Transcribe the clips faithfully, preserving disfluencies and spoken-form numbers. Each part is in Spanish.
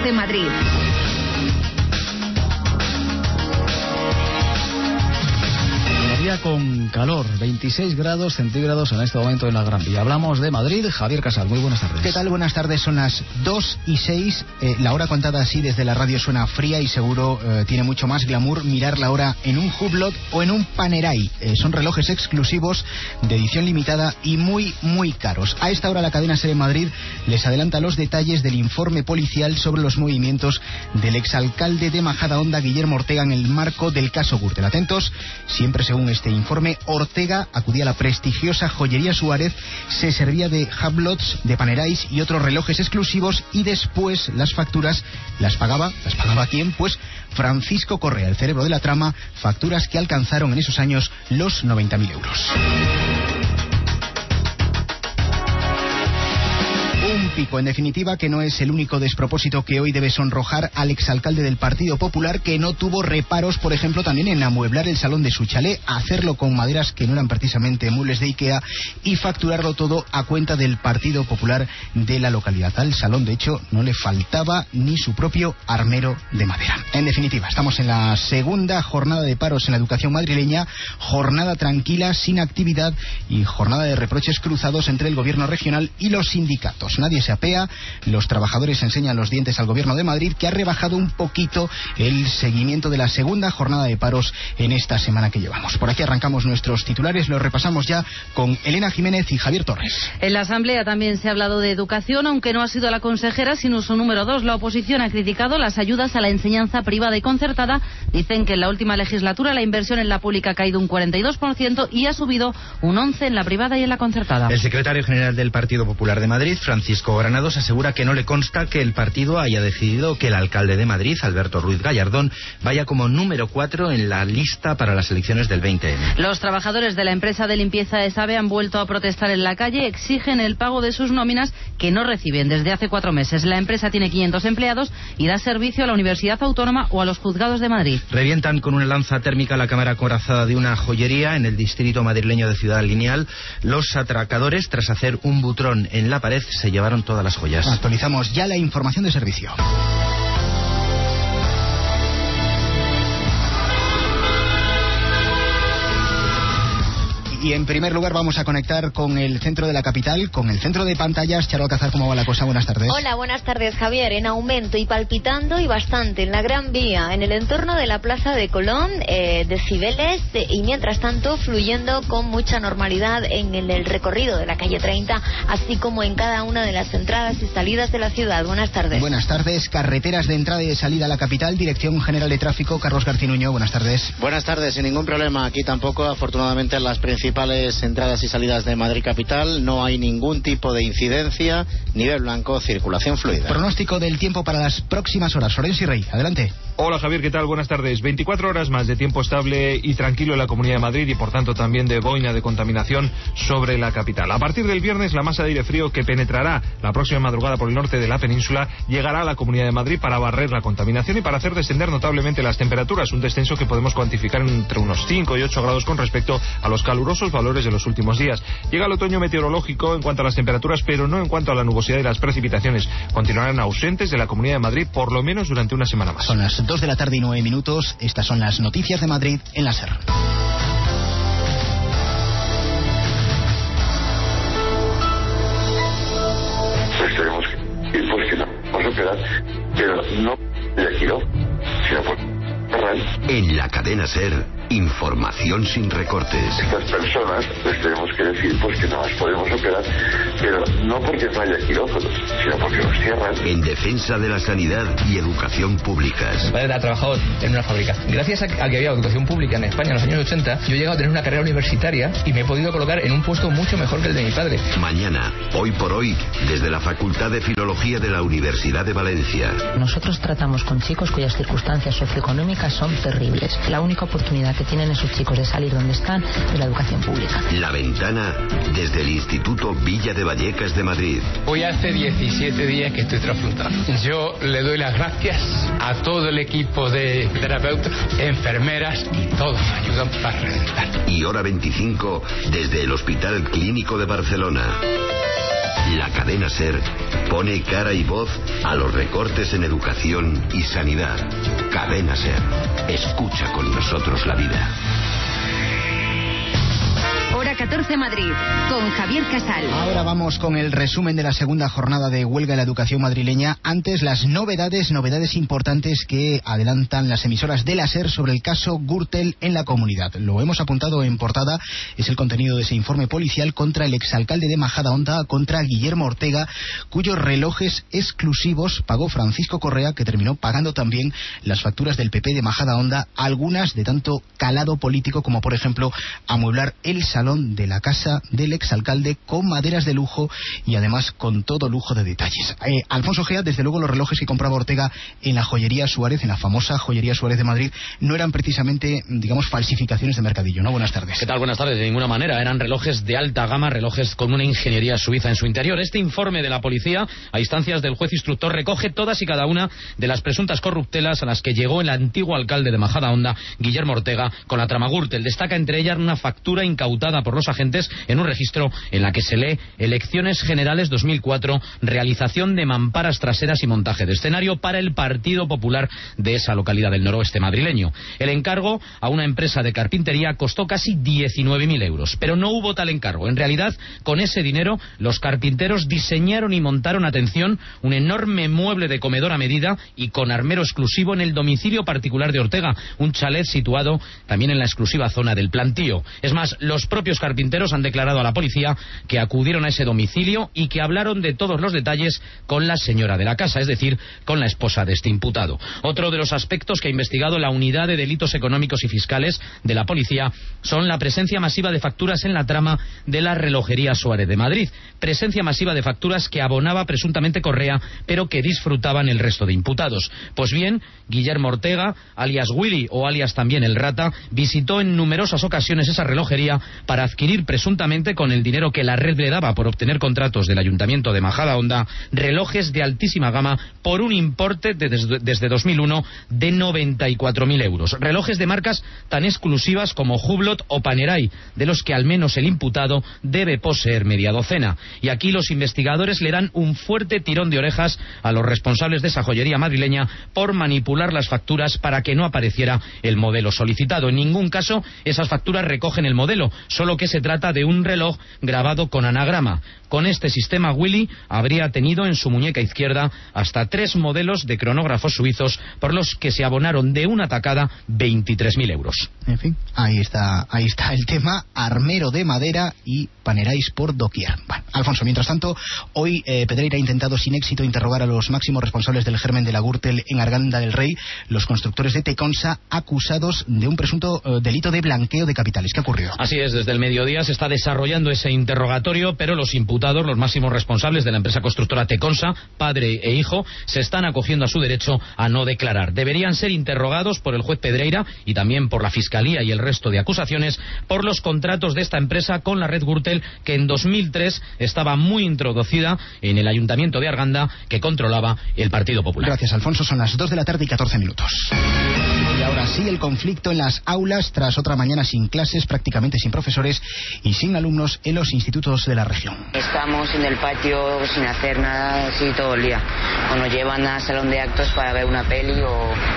de Madrid. Día con calor, veintiséis grados centígrados en este momento en la Gran Vía. Hablamos de Madrid. Javier Casal, muy buenas tardes. ¿Qué tal? Buenas tardes, son las dos y seis. Eh, la hora contada así desde la radio suena fría y seguro eh, tiene mucho más glamour mirar la hora en un Hublot o en un Panerai. Eh, son relojes exclusivos de edición limitada y muy, muy caros. A esta hora la cadena SER en Madrid les adelanta los detalles del informe policial sobre los movimientos del exalcalde de Majadahonda, Guillermo Ortega, en el marco del caso Gürtel. Atentos, siempre según este informe, Ortega acudía a la prestigiosa joyería Suárez, se servía de Hublots, de Panerais y otros relojes exclusivos y después las facturas las pagaba, ¿las pagaba quién? Pues Francisco Correa, el cerebro de la trama, facturas que alcanzaron en esos años los noventa mil euros. Un pico, en definitiva, que no es el único despropósito que hoy debe sonrojar al exalcalde del Partido Popular, que no tuvo reparos, por ejemplo, también en amueblar el salón de su chalet, hacerlo con maderas que no eran precisamente muebles de Ikea y facturarlo todo a cuenta del Partido Popular de la localidad. Al salón, de hecho, no le faltaba ni su propio armero de madera. En definitiva, estamos en la segunda jornada de paros en la educación madrileña, jornada tranquila, sin actividad y jornada de reproches cruzados entre el gobierno regional y los sindicatos. Nadie se apea, los trabajadores enseñan los dientes al gobierno de Madrid, que ha rebajado un poquito el seguimiento de la segunda jornada de paros en esta semana que llevamos. Por aquí arrancamos nuestros titulares, los repasamos ya con Elena Jiménez y Javier Torres. En la Asamblea también se ha hablado de educación, aunque no ha sido la consejera, sino su número dos. La oposición ha criticado las ayudas a la enseñanza privada y concertada. Dicen que en la última legislatura la inversión en la pública ha caído un cuarenta y dos por ciento y ha subido un once por ciento en la privada y en la concertada. El secretario general del Partido Popular de Madrid, Francisco Granados, asegura que no le consta que el partido haya decidido que el alcalde de Madrid, Alberto Ruiz Gallardón, vaya como número cuatro en la lista para las elecciones del veinte eme. Los trabajadores de la empresa de limpieza ESABE han vuelto a protestar en la calle, exigen el pago de sus nóminas que no reciben desde hace cuatro meses. La empresa tiene quinientos empleados y da servicio a la Universidad Autónoma o a los juzgados de Madrid. Revientan con una lanza térmica la cámara acorazada de una joyería en el distrito madrileño de Ciudad Lineal. Los atracadores, tras hacer un butrón en la pared, se llevaron todas las joyas. Actualizamos ya la información de servicio. Y en primer lugar vamos a conectar con el centro de la capital, con el centro de pantallas. Charo Alcázar, ¿cómo va la cosa? Buenas tardes. Hola, buenas tardes, Javier. En aumento y palpitando y bastante en la Gran Vía, en el entorno de la Plaza de Colón, eh, decibeles eh, y mientras tanto fluyendo con mucha normalidad en el, el recorrido de la calle treinta, así como en cada una de las entradas y salidas de la ciudad. Buenas tardes. Buenas tardes. Carreteras de entrada y de salida a la capital, Dirección General de Tráfico, Carlos Garcinuño. Buenas tardes. Buenas tardes, sin ningún problema. Aquí tampoco, afortunadamente, en las principales entradas y salidas de Madrid capital no hay ningún tipo de incidencia. Nivel blanco, circulación fluida. Pronóstico del tiempo para las próximas horas. Florencio y Rey, adelante. Hola Javier, ¿qué tal? Buenas tardes. veinticuatro horas más de tiempo estable y tranquilo en la Comunidad de Madrid y por tanto también de boina de contaminación sobre la capital. A partir del viernes la masa de aire frío que penetrará la próxima madrugada por el norte de la península llegará a la Comunidad de Madrid para barrer la contaminación y para hacer descender notablemente las temperaturas, un descenso que podemos cuantificar entre unos cinco y ocho grados con respecto a los calurosos valores de los últimos días. Llega el otoño meteorológico en cuanto a las temperaturas, pero no en cuanto a la nubosidad y las precipitaciones. Continuarán ausentes de la Comunidad de Madrid por lo menos durante una semana más. Son las dos de la tarde y nueve minutos. Estas son las noticias de Madrid en la SER. Pues tenemos que ir porque no vamos a operar, pero no de Quiró, sino por Ferran. En la cadena SER, información sin recortes. Estas personas les tenemos que decir pues que no las podemos operar, pero no porque no haya quirófanos, sino porque los cierran. En defensa de la sanidad y educación públicas. Mi padre ha trabajado en una fábrica. Gracias a que había educación pública en España en los años ochenta, yo he llegado a tener una carrera universitaria y me he podido colocar en un puesto mucho mejor que el de mi padre. Mañana, hoy por hoy, desde la Facultad de Filología de la Universidad de Valencia. Nosotros tratamos con chicos cuyas circunstancias socioeconómicas son terribles. La única oportunidad que tienen esos chicos de salir donde están es la educación pública. La Ventana, desde el Instituto Villa de Vallecas de Madrid. Hoy hace diecisiete días que estoy trasplantado. Yo le doy las gracias a todo el equipo de terapeutas, enfermeras y todos me ayudan para reventar. Y hora veinticinco desde el Hospital Clínico de Barcelona. La cadena SER Pone cara y voz a los recortes en educación y sanidad. Cadena SER. Escucha con nosotros la vida. Hora catorce Madrid, con Javier Casal. Ahora vamos con el resumen de la segunda jornada de huelga en la educación madrileña. Antes, las novedades, novedades importantes que adelantan las emisoras de la SER sobre el caso Gürtel en la comunidad. Lo hemos apuntado en portada, es el contenido de ese informe policial contra el exalcalde de Majadahonda, contra Guillermo Ortega, cuyos relojes exclusivos pagó Francisco Correa, que terminó pagando también las facturas del P P de Majadahonda, algunas de tanto calado político como, por ejemplo, amueblar el salón de la casa del exalcalde con maderas de lujo y además con todo lujo de detalles. Eh, Alfonso Gea, desde luego los relojes que compraba Ortega en la joyería Suárez, en la famosa joyería Suárez de Madrid, no eran precisamente, digamos, falsificaciones de mercadillo, ¿no? Buenas tardes. ¿Qué tal? Buenas tardes. De ninguna manera. Eran relojes de alta gama, relojes con una ingeniería suiza en su interior. Este informe de la policía, a instancias del juez instructor, recoge todas y cada una de las presuntas corruptelas a las que llegó el antiguo alcalde de Majadahonda, Guillermo Ortega, con la trama Gürtel. Destaca entre ellas una factura incautada por los agentes en un registro en la que se lee Elecciones Generales dos mil cuatro, realización de mamparas traseras y montaje de escenario para el Partido Popular de esa localidad del noroeste madrileño. El encargo a una empresa de carpintería costó casi diecinueve mil euros, pero no hubo tal encargo. En realidad, con ese dinero, los carpinteros diseñaron y montaron, atención, un enorme mueble de comedor a medida y con armero exclusivo en el domicilio particular de Ortega, un chalet situado también en la exclusiva zona del Plantío. Es más, los propios carpinteros han declarado a la policía que acudieron a ese domicilio y que hablaron de todos los detalles con la señora de la casa, es decir, con la esposa de este imputado. Otro de los aspectos que ha investigado la Unidad de Delitos Económicos y Fiscales de la policía son la presencia masiva de facturas en la trama de la relojería Suárez de Madrid. Presencia masiva de facturas que abonaba presuntamente Correa, pero que disfrutaban el resto de imputados. Pues bien, Guillermo Ortega, alias Willy o alias también el Rata, visitó en numerosas ocasiones esa relojería para adquirir presuntamente, con el dinero que la red le daba por obtener contratos del Ayuntamiento de Majadahonda, relojes de altísima gama por un importe de desde, desde dos mil uno de noventa y cuatro mil euros. Relojes de marcas tan exclusivas como Hublot o Panerai, de los que al menos el imputado debe poseer media docena. Y aquí los investigadores le dan un fuerte tirón de orejas a los responsables de esa joyería madrileña por manipular las facturas para que no apareciera el modelo solicitado. En ningún caso esas facturas recogen el modelo, solo que se trata de un reloj grabado con anagrama. Con este sistema, Willy habría tenido en su muñeca izquierda hasta tres modelos de cronógrafos suizos por los que se abonaron de una tacada veintitrés mil euros. En fin, ahí está, ahí está el tema, armero de madera y paneráis por doquier. Bueno, Alfonso, mientras tanto, hoy eh, Pedreira ha intentado sin éxito interrogar a los máximos responsables del germen de la Gürtel en Arganda del Rey, los constructores de Teconsa, acusados de un presunto eh, delito de blanqueo de capitales. ¿Qué ha ocurrido? Así es, desde el mediodía se está desarrollando ese interrogatorio, pero los imputados, los máximos responsables de la empresa constructora Teconsa, padre e hijo, se están acogiendo a su derecho a no declarar. Deberían ser interrogados por el juez Pedreira y también por la Fiscalía y el resto de acusaciones por los contratos de esta empresa con la red Gürtel, que en dos mil tres estaba muy introducida en el Ayuntamiento de Arganda, que controlaba el Partido Popular. Gracias, Alfonso. Son las dos de la tarde y catorce minutos. Y ahora sí, el conflicto en las aulas tras otra mañana sin clases, prácticamente sin profesores y sin alumnos en los institutos de la región. Estamos en el patio sin hacer nada así todo el día. O nos llevan al salón de actos para ver una peli o,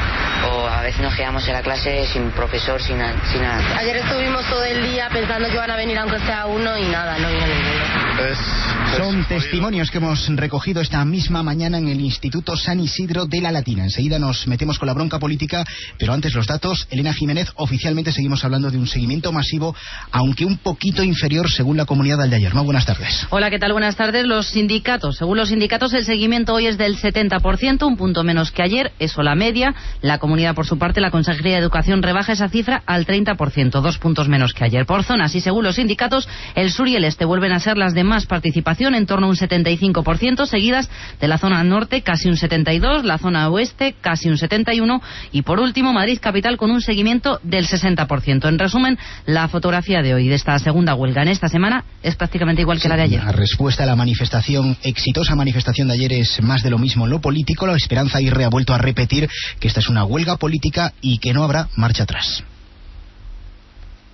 o a veces nos quedamos en la clase sin profesor, sin, sin nada. Ayer estuvimos todo el día pensando que iban a venir aunque sea uno y nada, no vino ninguno. Es, es Son testimonios que hemos recogido esta misma mañana en el Instituto San Isidro de la Latina. Enseguida nos metemos con la bronca política, pero antes los datos. Elena Jiménez, oficialmente seguimos hablando de un seguimiento masivo, aunque un poquito inferior según la comunidad de ayer. ¿No? Buenas tardes. Hola, ¿qué tal? Buenas tardes. Los sindicatos, según los sindicatos, el seguimiento hoy es del setenta por ciento, un punto menos que ayer, eso la media. La comunidad, por su parte, la Consejería de Educación rebaja esa cifra al treinta por ciento, dos puntos menos que ayer. Por zonas y según los sindicatos, el sur y el este vuelven a ser las de más participación, en torno a un setenta y cinco por ciento, seguidas de la zona norte, casi un setenta y dos por ciento, la zona oeste, casi un setenta y uno por ciento, y por último, Madrid capital con un seguimiento del sesenta por ciento. En resumen, la fotografía de hoy, de esta segunda huelga en esta semana, es prácticamente igual que sí, la de ayer. La respuesta a la manifestación, exitosa manifestación de ayer, es más de lo mismo en lo político. La Esperanza Aguirre ha vuelto a repetir que esta es una huelga política y que no habrá marcha atrás.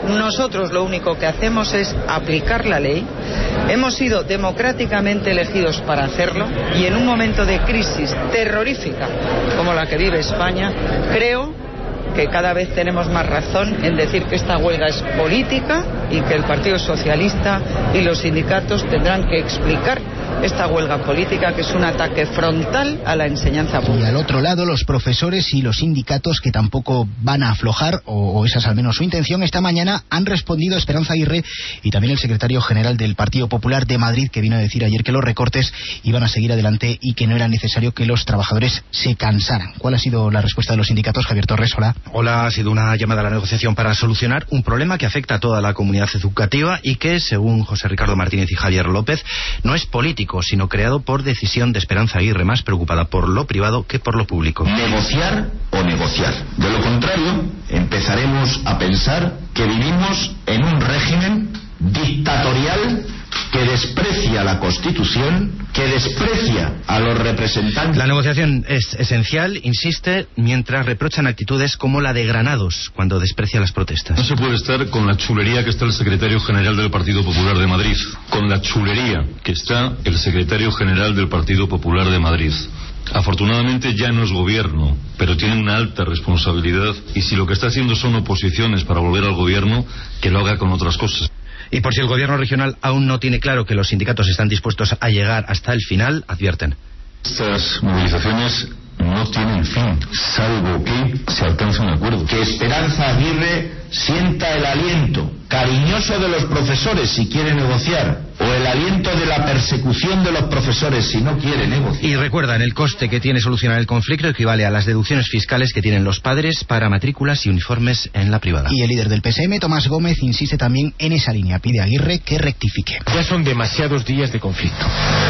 Nosotros lo único que hacemos es aplicar la ley. Hemos sido democráticamente elegidos para hacerlo y en un momento de crisis terrorífica como la que vive España, creo que cada vez tenemos más razón en decir que esta huelga es política y que el Partido Socialista y los sindicatos tendrán que explicar esta huelga política, que es un ataque frontal a la enseñanza pública. Y al otro lado, los profesores y los sindicatos, que tampoco van a aflojar, o, o esa es al menos su intención, esta mañana han respondido Esperanza Aguirre y también el secretario general del Partido Popular de Madrid, que vino a decir ayer que los recortes iban a seguir adelante y que no era necesario que los trabajadores se cansaran. ¿Cuál ha sido la respuesta de los sindicatos? Javier Torres, hola. Hola, ha sido una llamada a la negociación para solucionar un problema que afecta a toda la comunidad educativa y que, según José Ricardo Martínez y Javier López, no es político, sino creado por decisión de Esperanza Aguirre, más preocupada por lo privado que por lo público. Negociar o negociar. De lo contrario, empezaremos a pensar que vivimos en un régimen dictatorial que desprecia la Constitución, que desprecia a los representantes. La negociación es esencial, insiste, mientras reprochan actitudes como la de Granados, cuando desprecia las protestas. No se puede estar con la chulería que está el secretario general del Partido Popular de Madrid, con la chulería que está el secretario general del Partido Popular de Madrid. Afortunadamente ya no es gobierno, pero tiene una alta responsabilidad, y si lo que está haciendo son oposiciones para volver al gobierno, que lo haga con otras cosas. Y por si el gobierno regional aún no tiene claro que los sindicatos están dispuestos a llegar hasta el final, advierten. Estas movilizaciones no tienen fin, salvo que se alcance un acuerdo. Que Esperanza Aguirre sienta el aliento cariñoso de los profesores si quiere negociar, o el aliento de la persecución de los profesores si no quiere negociar. Y recuerdan, el coste que tiene solucionar el conflicto equivale a las deducciones fiscales que tienen los padres para matrículas y uniformes en la privada. Y el líder del P S M, Tomás Gómez, insiste también en esa línea. Pide a Aguirre que rectifique. Ya son demasiados días de conflicto.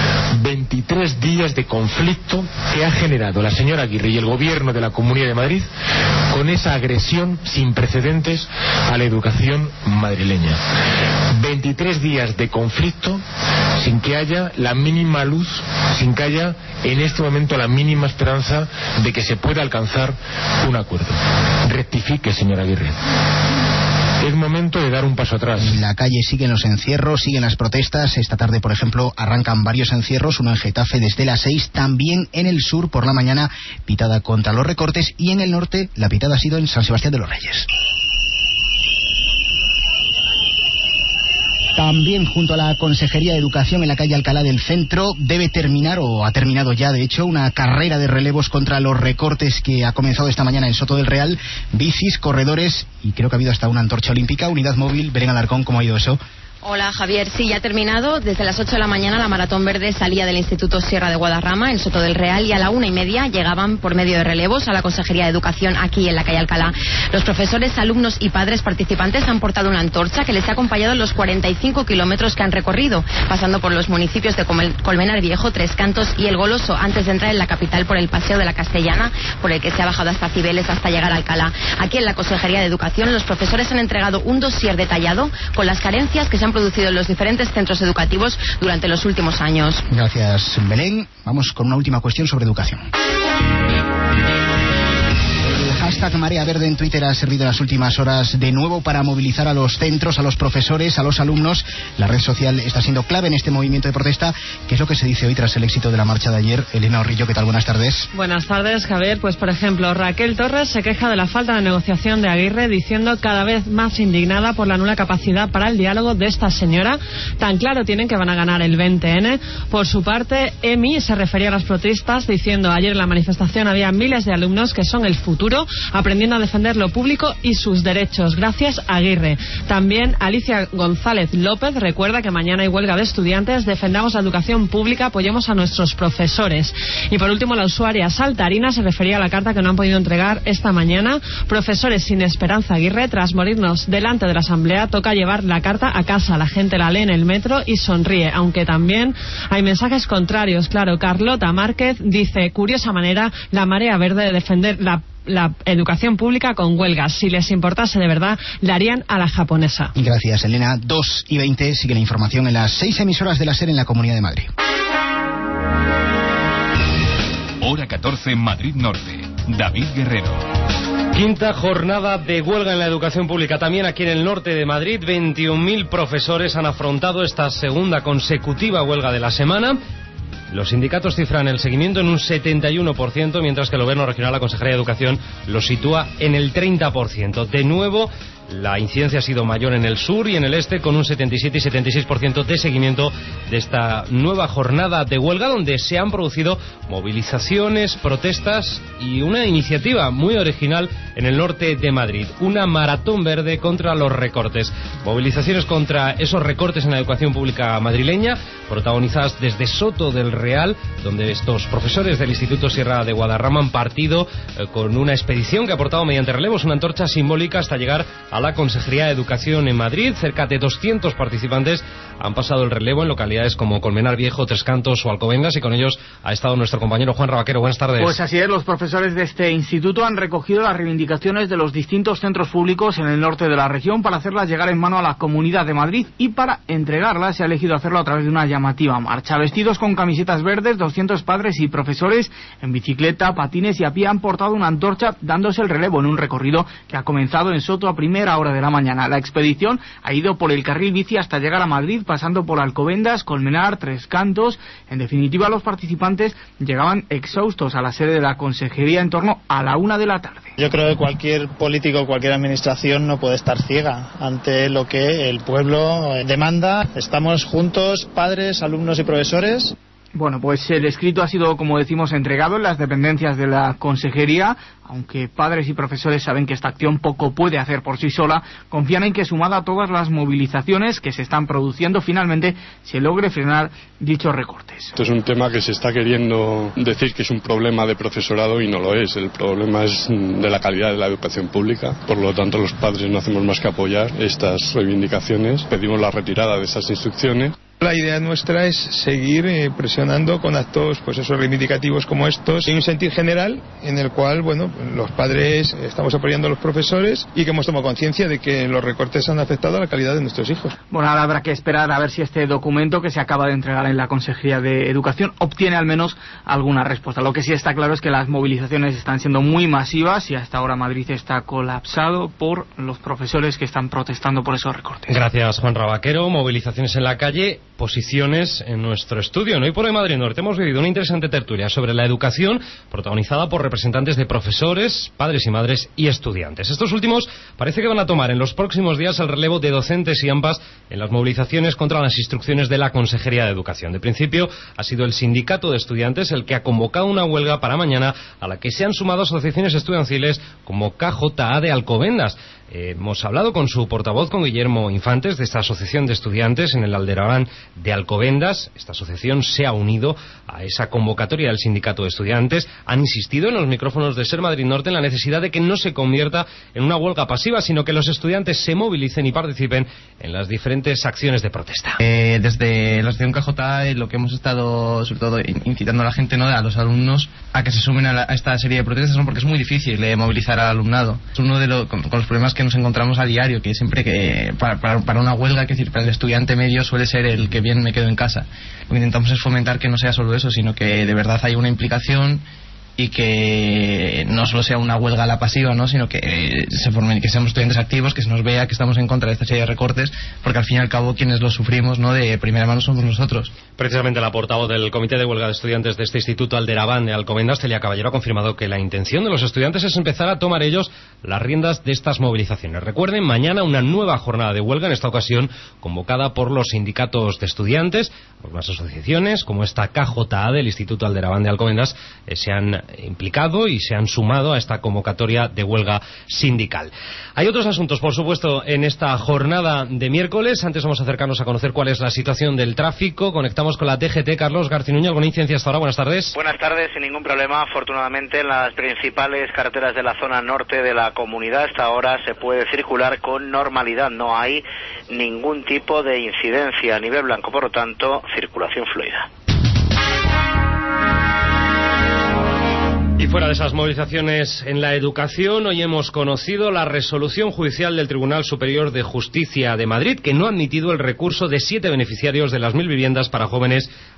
veintitrés días de conflicto que ha generado la señora Aguirre y el gobierno de la Comunidad de Madrid con esa agresión sin precedentes a la educación madrileña. veintitrés días de conflicto sin que haya la mínima luz, sin que haya en este momento la mínima esperanza de que se pueda alcanzar un acuerdo. Rectifique, señora Aguirre. Es momento de dar un paso atrás. En la calle siguen los encierros, siguen las protestas. Esta tarde, por ejemplo, arrancan varios encierros, uno en Getafe desde las seis, también en el sur por la mañana, pitada contra los recortes, y en el norte la pitada ha sido en San Sebastián de los Reyes. También junto a la Consejería de Educación en la calle Alcalá del Centro debe terminar, o ha terminado ya de hecho, una carrera de relevos contra los recortes que ha comenzado esta mañana en Soto del Real. Bicis, corredores y creo que ha habido hasta una antorcha olímpica. Unidad móvil, Belén Alarcón, ¿cómo ha ido eso? Hola Javier, sí, ya ha terminado. Desde las ocho de la mañana la Maratón Verde salía del Instituto Sierra de Guadarrama en Soto del Real y a la una y media llegaban por medio de relevos a la Consejería de Educación aquí en la calle Alcalá. Los profesores, alumnos y padres participantes han portado una antorcha que les ha acompañado en los cuarenta y cinco kilómetros que han recorrido, pasando por los municipios de Colmenar Viejo, Tres Cantos y El Goloso, antes de entrar en la capital por el Paseo de la Castellana, por el que se ha bajado hasta Cibeles hasta llegar a Alcalá. Aquí en la Consejería de Educación los profesores han entregado un dossier detallado con las carencias que se han producido en los diferentes centros educativos durante los últimos años. Gracias, Belén. Vamos con una última cuestión sobre educación. El hashtag Marea Verde en Twitter ha servido en las últimas horas de nuevo para movilizar a los centros, a los profesores, a los alumnos. La red social está siendo clave en este movimiento de protesta. ¿Qué es lo que se dice hoy tras el éxito de la marcha de ayer? Elena Orrillo, ¿qué tal? Buenas tardes. Buenas tardes, Javier. Pues, por ejemplo, Raquel Torres se queja de la falta de negociación de Aguirre, diciendo cada vez más indignada por la nula capacidad para el diálogo de esta señora. Tan claro tienen que van a ganar el veinte ene. Por su parte, Emi se refería a las protestas, diciendo ayer en la manifestación había miles de alumnos que son el futuro, aprendiendo a defender lo público y sus derechos. Gracias, Aguirre. También Alicia González López recuerda que mañana hay huelga de estudiantes. Defendamos la educación pública, apoyemos a nuestros profesores. Y por último, la usuaria Saltarina se refería a la carta que no han podido entregar esta mañana. Profesores sin Esperanza Aguirre, tras morirnos delante de la asamblea, toca llevar la carta a casa. La gente la lee en el metro y sonríe, aunque también hay mensajes contrarios. Claro, Carlota Márquez dice, curiosa manera la Marea Verde de defender la la educación pública con huelgas. Si les importase de verdad, la harían a la japonesa. Gracias, Elena. dos y veinte, sigue la información en las seis emisoras de la SER en la Comunidad de Madrid. Hora catorce, Madrid Norte. David Guerrero. Quinta jornada de huelga en la educación pública, también aquí en el norte de Madrid. veintiún mil profesores han afrontado esta segunda consecutiva huelga de la semana. Los sindicatos cifran el seguimiento en un setenta y uno por ciento, mientras que el Gobierno Regional, la Consejería de Educación, lo sitúa en el treinta por ciento. De nuevo, la incidencia ha sido mayor en el sur y en el este, con un setenta y siete y setenta y seis por ciento de seguimiento de esta nueva jornada de huelga, donde se han producido movilizaciones, protestas y una iniciativa muy original en el norte de Madrid, una maratón verde contra los recortes. Movilizaciones contra esos recortes en la educación pública madrileña, protagonizadas desde Soto del Real, donde estos profesores del Instituto Sierra de Guadarrama han partido eh, con una expedición que ha aportado mediante relevos una antorcha simbólica hasta llegar a la Consejería de Educación en Madrid. Cerca de doscientos participantes han pasado el relevo en localidades como Colmenar Viejo, Tres Cantos o Alcobendas, y con ellos ha estado nuestro compañero Juan Rabaquero. Buenas tardes. Pues así es, los profesores de este instituto han recogido las reivindicaciones de los distintos centros públicos en el norte de la región para hacerlas llegar en mano a la Comunidad de Madrid, y para entregarlas se ha elegido hacerlo a través de una llamativa marcha. Vestidos con camisetas verdes, doscientos padres y profesores en bicicleta, patines y a pie han portado una antorcha dándose el relevo en un recorrido que ha comenzado en Soto a primera hora de la mañana. La expedición ha ido por el carril bici hasta llegar a Madrid, pasando por Alcobendas, Colmenar, Tres Cantos. En definitiva, los participantes llegaban exhaustos a la sede de la Consejería en torno a la una de la tarde. Yo creo que cualquier político, cualquier administración no puede estar ciega ante lo que el pueblo demanda. Estamos juntos, padres, alumnos y profesores. Bueno, pues el escrito ha sido, como decimos, entregado en las dependencias de la Consejería. Aunque padres y profesores saben que esta acción poco puede hacer por sí sola, confían en que, sumada a todas las movilizaciones que se están produciendo, finalmente se logre frenar dichos recortes. Esto es un tema que se está queriendo decir que es un problema de profesorado y no lo es. El problema es de la calidad de la educación pública. Por lo tanto, los padres no hacemos más que apoyar estas reivindicaciones. Pedimos la retirada de estas instrucciones. La idea nuestra es seguir eh, presionando con actos, pues esos reivindicativos como estos, en un sentir general en el cual, bueno, los padres estamos apoyando a los profesores y que hemos tomado conciencia de que los recortes han afectado a la calidad de nuestros hijos. Bueno, ahora habrá que esperar a ver si este documento que se acaba de entregar en la Consejería de Educación obtiene al menos alguna respuesta. Lo que sí está claro es que las movilizaciones están siendo muy masivas y hasta ahora Madrid está colapsado por los profesores que están protestando por esos recortes. Gracias, Juan Rabaquero. Movilizaciones en la calle, posiciones en nuestro estudio. En Hoy por Hoy Madrid Norte hemos vivido una interesante tertulia sobre la educación, protagonizada por representantes de profesores, padres y madres y estudiantes. Estos últimos parece que van a tomar en los próximos días el relevo de docentes y AMPAs en las movilizaciones contra las instrucciones de la Consejería de Educación. De principio ha sido el sindicato de estudiantes el que ha convocado una huelga para mañana, a la que se han sumado asociaciones estudiantiles como K J A de Alcobendas. Eh, hemos hablado con su portavoz, con Guillermo Infantes, de esta asociación de estudiantes en el Aldebarán de Alcobendas. Esta asociación se ha unido a esa convocatoria del sindicato de estudiantes. Han insistido en los micrófonos de Ser Madrid Norte en la necesidad de que no se convierta en una huelga pasiva, sino que los estudiantes se movilicen y participen en las diferentes acciones de protesta. Eh, desde la asociación K J A, eh, lo que hemos estado, sobre todo, incitando a la gente, ¿no?, a los alumnos, a que se sumen a, la, a esta serie de protestas, ¿no?, porque es muy difícil eh, movilizar al alumnado. Es uno de los, con, con los problemas que nos encontramos a diario, que siempre que para, para, para una huelga, que decir, para el estudiante medio suele ser el que bien me quedo en casa. Lo que intentamos es fomentar que no sea solo eso, sino que de verdad haya una implicación y que no solo sea una huelga a la pasiva, ¿no?, sino que eh, se formen, que seamos estudiantes activos, que se nos vea que estamos en contra de esta serie de recortes, porque al fin y al cabo quienes lo sufrimos, ¿no?, de primera mano somos nosotros. Precisamente la portavoz del Comité de Huelga de Estudiantes de este Instituto Aldebarán de Alcobendas, Celia Caballero, ha confirmado que la intención de los estudiantes es empezar a tomar ellos las riendas de estas movilizaciones. Recuerden, mañana una nueva jornada de huelga, en esta ocasión convocada por los sindicatos de estudiantes. Algunas asociaciones, como esta K J A del Instituto Aldebarán de Alcobendas, eh, se han implicado y se han sumado a esta convocatoria de huelga sindical. Hay otros asuntos, por supuesto, en esta jornada de miércoles. Antes vamos a acercarnos a conocer cuál es la situación del tráfico. Conectamos con la D G T. Carlos Garcinuño, ¿alguna incidencia hasta ahora? Buenas tardes. Buenas tardes, sin ningún problema. Afortunadamente, en las principales carreteras de la zona norte de la comunidad, hasta ahora se puede circular con normalidad. No hay ningún tipo de incidencia a nivel blanco, por lo tanto, circulación fluida. Y fuera de esas movilizaciones en la educación, hoy hemos conocido la resolución judicial del Tribunal Superior de Justicia de Madrid, que no ha admitido el recurso de siete beneficiarios de las mil viviendas para jóvenes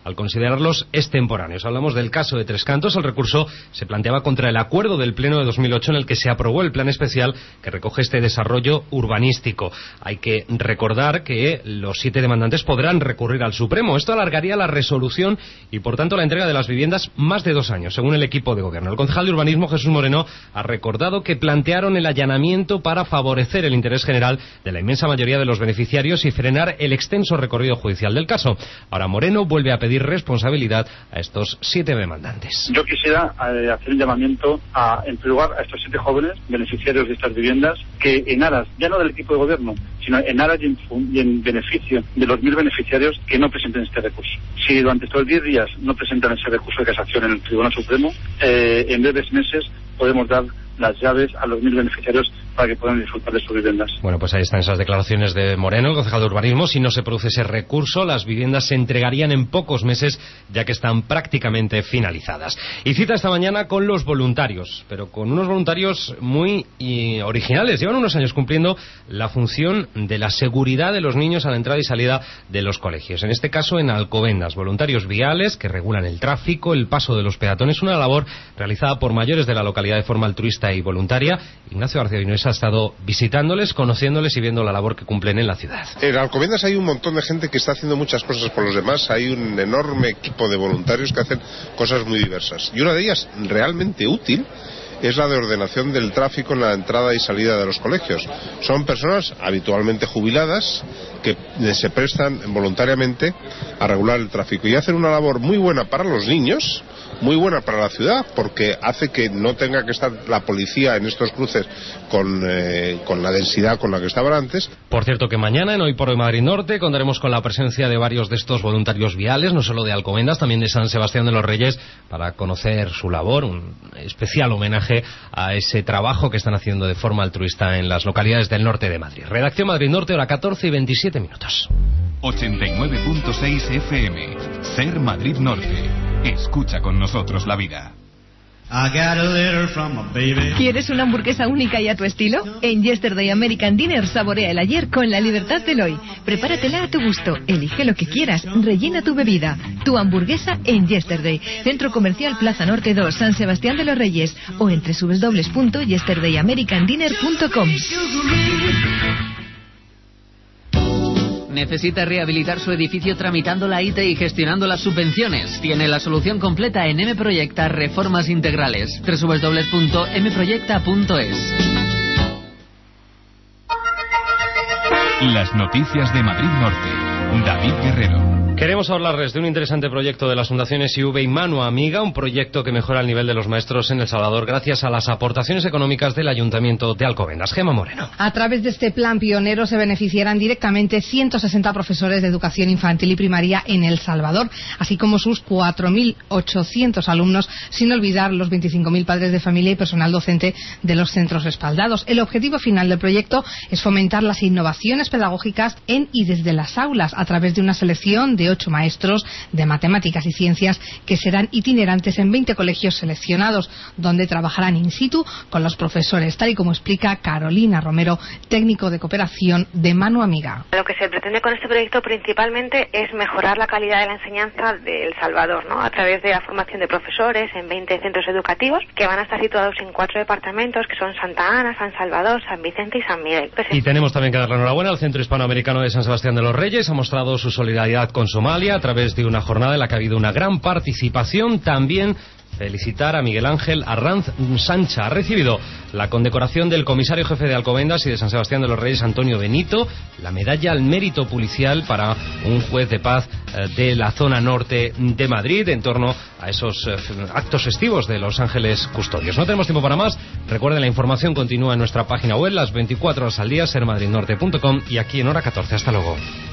al considerarlos extemporáneos. Hablamos del caso de Tres Cantos. El recurso se planteaba contra el acuerdo del Pleno de dos mil ocho en el que se aprobó el plan especial que recoge este desarrollo urbanístico. Hay que recordar que los siete demandantes podrán recurrir al Supremo. Esto alargaría la resolución y, por tanto, la entrega de las viviendas más de dos años, según el equipo de gobierno. El concejal de urbanismo, Jesús Moreno, ha recordado que plantearon el allanamiento para favorecer el interés general de la inmensa mayoría de los beneficiarios y frenar el extenso recorrido judicial del caso. Ahora Moreno vuelve a pedir responsabilidad a estos siete demandantes. Yo quisiera eh, hacer un llamamiento a, en primer lugar, a estos siete jóvenes beneficiarios de estas viviendas que, en aras, ya no del equipo de gobierno, sino en aras y en, y en beneficio de los mil beneficiarios, que no presenten este recurso. Si durante estos diez días no presentan ese recurso de casación en el Tribunal Supremo, eh, en breves meses podemos dar las llaves a los mil beneficiarios para que puedan disfrutar de sus viviendas. Bueno, pues ahí están esas declaraciones de Moreno, el concejal de urbanismo. Si no se produce ese recurso, las viviendas se entregarían en pocos meses, ya que están prácticamente finalizadas. Y cita esta mañana con los voluntarios, pero con unos voluntarios muy y, originales. Llevan unos años cumpliendo la función de la seguridad de los niños a la entrada y salida de los colegios. En este caso, en Alcobendas, voluntarios viales que regulan el tráfico, el paso de los peatones, una labor realizada por mayores de la localidad de forma altruista y voluntaria. Ignacio García Vinuesa ha estado visitándoles, conociéndoles y viendo la labor que cumplen en la ciudad. En Alcobendas hay un montón de gente que está haciendo muchas cosas por los demás. Hay un enorme equipo de voluntarios que hacen cosas muy diversas. Y una de ellas realmente útil es la de ordenación del tráfico en la entrada y salida de los colegios. Son personas habitualmente jubiladas que se prestan voluntariamente a regular el tráfico y hacen una labor muy buena para los niños, muy buena para la ciudad, porque hace que no tenga que estar la policía en estos cruces con, eh, con la densidad con la que estaban antes. Por cierto que mañana en Hoy por Hoy Madrid Norte contaremos con la presencia de varios de estos voluntarios viales, no solo de Alcobendas, también de San Sebastián de los Reyes, para conocer su labor, un especial homenaje a ese trabajo que están haciendo de forma altruista en las localidades del norte de Madrid. Redacción Madrid Norte, hora catorce y veintisiete minutos. ochenta y nueve punto seis F M, Ser Madrid Norte. Escucha con nosotros la vida. ¿Quieres una hamburguesa única y a tu estilo? En Yesterday American Dinner saborea el ayer con la libertad del hoy. Prepáratela a tu gusto, elige lo que quieras, rellena tu bebida. Tu hamburguesa en Yesterday, Centro Comercial Plaza Norte dos, San Sebastián de los Reyes, o en doble u doble u doble u punto yesterday american dinner punto com. ¿Necesita rehabilitar su edificio tramitando la I T y gestionando las subvenciones? Tiene la solución completa en M Proyecta Reformas Integrales. doble u doble u doble u punto m proyecta punto es. Las noticias de Madrid Norte. David Guerrero. Queremos hablarles de un interesante proyecto de las fundaciones I V y Mano Amiga, un proyecto que mejora el nivel de los maestros en El Salvador gracias a las aportaciones económicas del Ayuntamiento de Alcobendas. Gemma Moreno. A través de este plan pionero se beneficiarán directamente ciento sesenta profesores de educación infantil y primaria en El Salvador, así como sus cuatro mil ochocientos alumnos, sin olvidar los veinticinco mil padres de familia y personal docente de los centros respaldados. El objetivo final del proyecto es fomentar las innovaciones pedagógicas en y desde las aulas a través de una selección de ocho maestros de matemáticas y ciencias que serán itinerantes en veinte colegios seleccionados, donde trabajarán in situ con los profesores, tal y como explica Carolina Romero, técnico de cooperación de Mano Amiga. Lo que se pretende con este proyecto principalmente es mejorar la calidad de la enseñanza de El Salvador, ¿no? A través de la formación de profesores en veinte centros educativos que van a estar situados en cuatro departamentos, que son Santa Ana, San Salvador, San Vicente y San Miguel. Pues y tenemos también que dar la enhorabuena al Centro Hispanoamericano de San Sebastián de los Reyes. Ha mostrado su solidaridad con Somalia a través de una jornada en la que ha habido una gran participación. También felicitar a Miguel Ángel Arranz Sancha. Ha recibido la condecoración del comisario jefe de Alcobendas y de San Sebastián de los Reyes, Antonio Benito, la medalla al mérito policial para un juez de paz de la zona norte de Madrid en torno a esos actos festivos de Los Ángeles Custodios. No tenemos tiempo para más. Recuerden, la información continúa en nuestra página web las veinticuatro horas al día, ser madrid norte punto com, y aquí en hora catorce. Hasta luego.